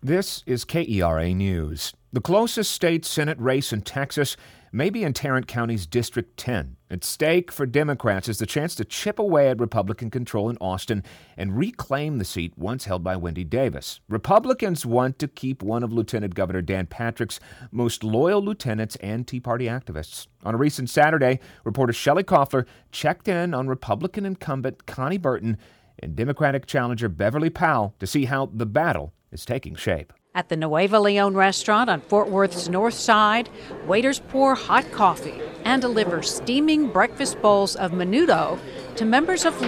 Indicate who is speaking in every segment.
Speaker 1: This is KERA News. The closest state Senate race in Texas may be in Tarrant County's District 10. At stake for Democrats is the chance to chip away at Republican control in Austin and reclaim the seat once held by Wendy Davis. Republicans want to keep one of Lieutenant Governor Dan Patrick's most loyal lieutenants and Tea Party activists. On a recent Saturday, reporter Shelley Koffler checked in on Republican incumbent Connie Burton and Democratic challenger Beverly Powell to see how the battle is taking shape.
Speaker 2: At the Nueva Leon restaurant on Fort Worth's north side, waiters pour hot coffee and deliver steaming breakfast bowls of menudo to members of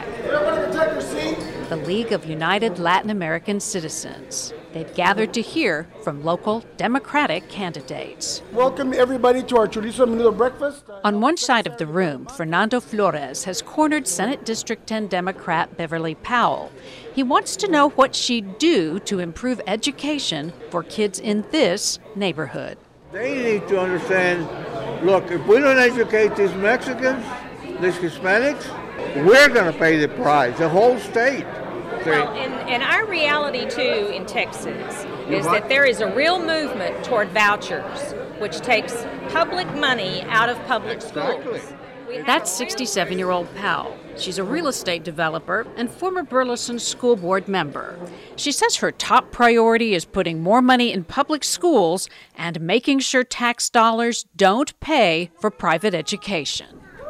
Speaker 2: LULAC, the League of United Latin American Citizens. They've gathered to hear from local Democratic candidates.
Speaker 3: Welcome everybody to our chorizo menudo breakfast.
Speaker 2: On one side of the room, Fernando Flores has cornered Senate District 10 Democrat Beverly Powell. He wants to know what she'd do to improve education for kids in this neighborhood.
Speaker 4: They need to understand, look, if we don't educate these Mexicans, these Hispanics, we're going to pay the price, the whole state.
Speaker 5: Well, and our reality, too, in Texas is that there is a real movement toward vouchers, which takes public money out of public schools.
Speaker 2: That's 67-year-old Powell. She's a real estate developer and former Burleson School Board member. She says her top priority is putting more money in public schools and making sure tax dollars don't pay for private education.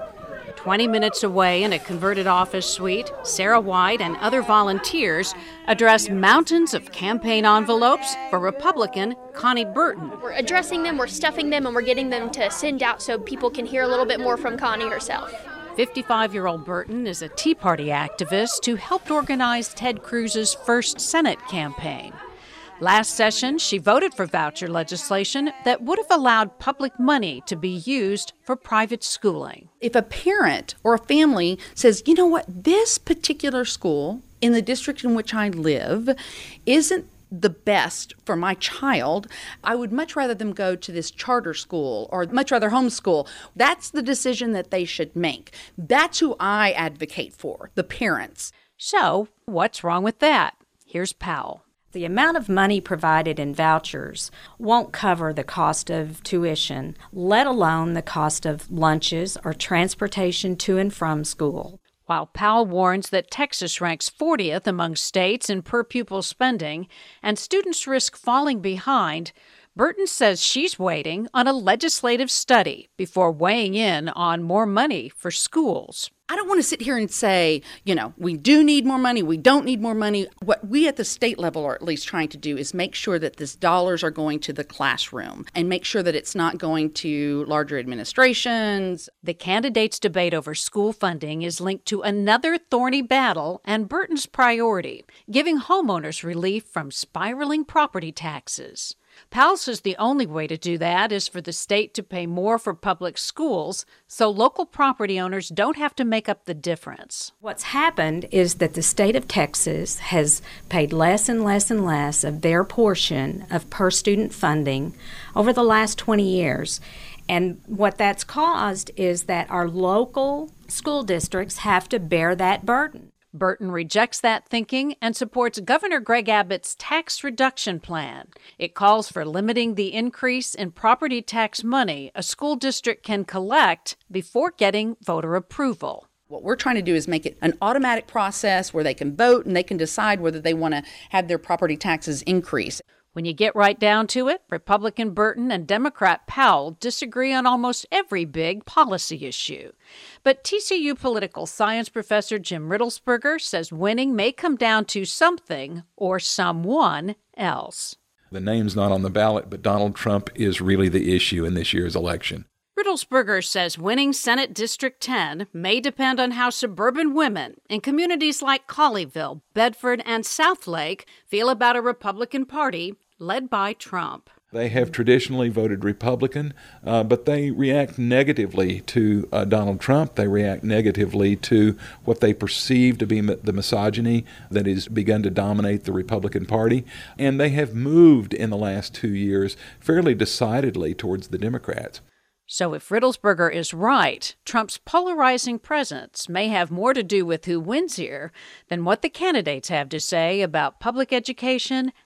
Speaker 2: 20 minutes away in a converted office suite, Sarah White and other volunteers address mountains of campaign envelopes for Republican Connie Burton.
Speaker 6: We're addressing them, we're stuffing them, and we're getting them to send out so people can hear a little bit more from Connie herself.
Speaker 2: 55-year-old Burton is a Tea Party activist who helped organize Ted Cruz's first Senate campaign. Last session, she voted for voucher legislation that would have allowed public money to be used for private schooling.
Speaker 7: If a parent or a family says, you know what, this particular school in the district in which I live isn't the best for my child, I would much rather them go to this charter school or much rather homeschool. That's the decision that they should make. That's who I advocate for, the parents.
Speaker 2: So, what's wrong with that? Here's Powell.
Speaker 8: The amount of money provided in vouchers won't cover the cost of tuition, let alone the cost of lunches or transportation to and from school.
Speaker 2: While Powell warns that Texas ranks 40th among states in per-pupil spending and students risk falling behind, Burton says she's waiting on a legislative study before weighing in on more money for schools.
Speaker 7: I don't want to sit here and say, we do need more money, we don't need more money. What we at the state level are at least trying to do is make sure that these dollars are going to the classroom and make sure that it's not going to larger administrations.
Speaker 2: The candidates' debate over school funding is linked to another thorny battle and Burton's priority, giving homeowners relief from spiraling property taxes. Powell says the only way to do that is for the state to pay more for public schools so local property owners don't have to make up the difference.
Speaker 8: What's happened is that the state of Texas has paid less and less and less of their portion of per-student funding over the last 20 years. And what that's caused is that our local school districts have to bear that burden.
Speaker 2: Burton rejects that thinking and supports Governor Greg Abbott's tax reduction plan. It calls for limiting the increase in property tax money a school district can collect before getting voter approval.
Speaker 7: What we're trying to do is make it an automatic process where they can vote and they can decide whether they want to have their property taxes increase.
Speaker 2: When you get right down to it, Republican Burton and Democrat Powell disagree on almost every big policy issue. But TCU political science professor Jim Riddlesberger says winning may come down to something or someone else.
Speaker 9: The name's not on the ballot, but Donald Trump is really the issue in this year's election.
Speaker 2: Riddlesberger says winning Senate District 10 may depend on how suburban women in communities like Colleyville, Bedford, and Southlake feel about a Republican Party led by Trump.
Speaker 9: They have traditionally voted Republican, but they react negatively to Donald Trump. They react negatively to what they perceive to be the misogyny that has begun to dominate the Republican Party. And they have moved in the last 2 years fairly decidedly towards the Democrats.
Speaker 2: So if Riddlesberger is right, Trump's polarizing presence may have more to do with who wins here than what the candidates have to say about public education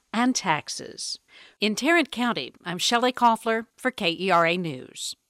Speaker 2: and taxes. In Tarrant County, I'm Shelley Koffler for KERA News.